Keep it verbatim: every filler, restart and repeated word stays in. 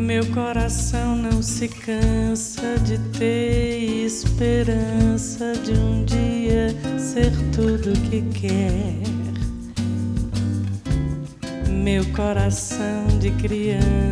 Meu coração não se cansa de ter esperança de um dia ser tudo que quer. Meu coração de criança